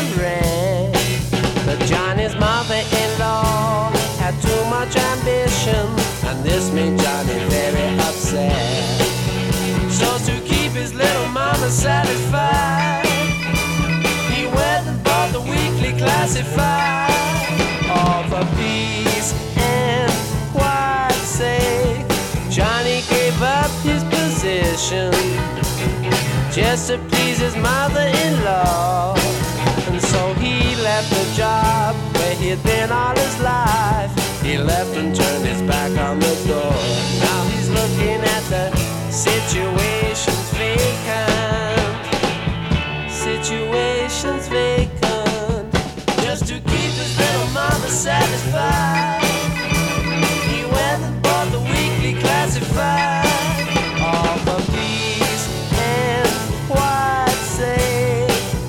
rent. But Johnny's mother-in-law had too much ambition, and this made Johnny very upset. So to keep his little mama satisfied, he went and bought the weekly classified. All for peace and quiet's sake, Johnny gave up his position just to please his mother-in-law. And so he left the job where he'd been all his life. He left and turned his back on the door. Now he's looking at the situation's vacant. Situation's vacant. Just to keep his little mama satisfied, he went and bought the weekly classified. All for peace and quiet's sake.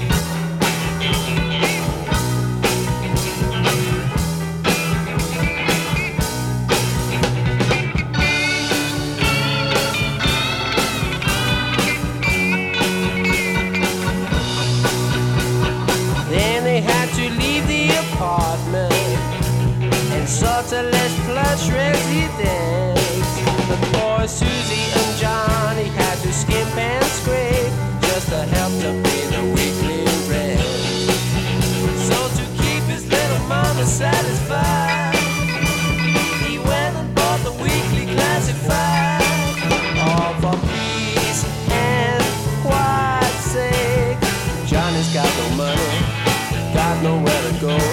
Then they had to leave the apartment and sort of less plush residence. The boy Susie and Johnny had to skimp and scrape just to help to pay the weekly rent. So to keep his little mama satisfied, he went and bought the weekly classified. All for peace and quiet's sake. Johnny's got no money, got nowhere to go.